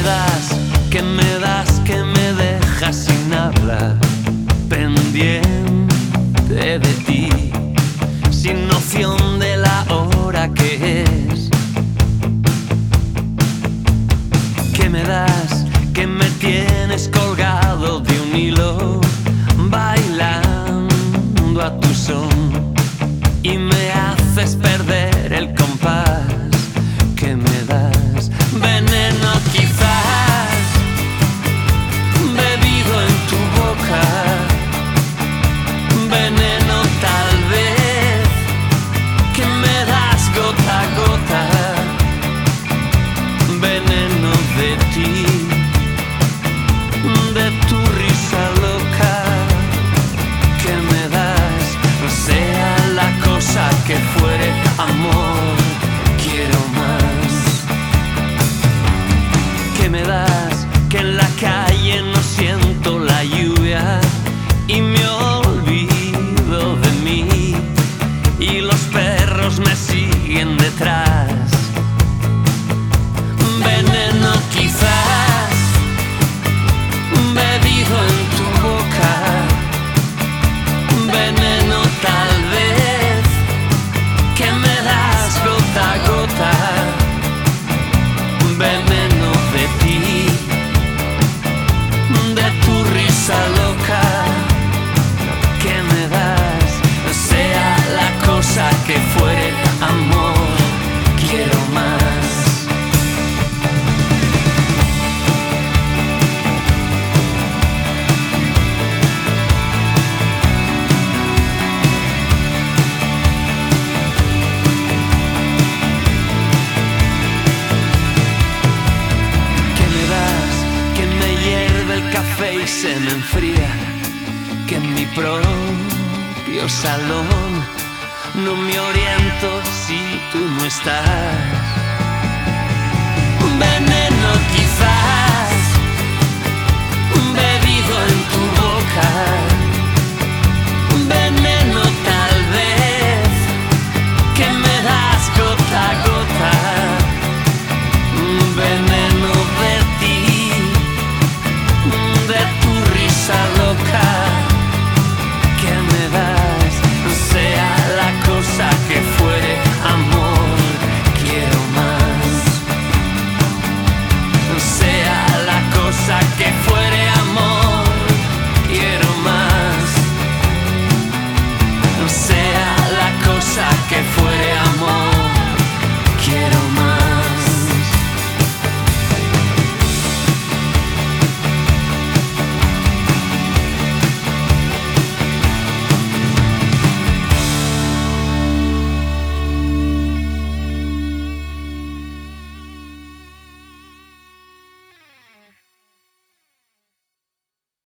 me das, que me dejas sin habla, pendiente de ti, sin noción de la hora que es. ¿Qué me das? Que me tienes colgado de un hilo, bailando a tu son, y me haces perder el compás. ¿Qué me das? Veneno quizás, bebido en tu boca, veneno tal vez, que me das gota a gota, veneno de ti, de tu risa loca. ¿Qué me das? No sea la cosa que fuere, amor, quiero más. ¿Qué me das? Que en la calle no siento la lluvia y me olvido de mí, y los perros me siguen detrás. Veneno quizás, bebido en tu boca, veneno tal vez, que me das gota a gota, veneno de ti, de tu risa loca. ¿Qué me das? Sea la cosa que fuere, amor, quiero más. Café y se me enfría, que en mi propio salón no me oriento si tú no estás.